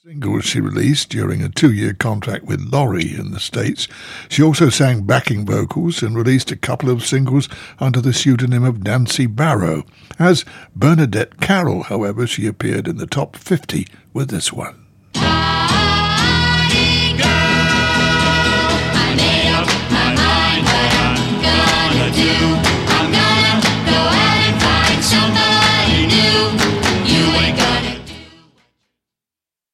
Singles she released during a 2-year contract with Laurie in the States. She also sang backing vocals and released a couple of singles under the pseudonym of Nancy Barrow. As Bernadette Carroll, however, she appeared in the top 50 with this one. I made up my mind what I'm gonna do.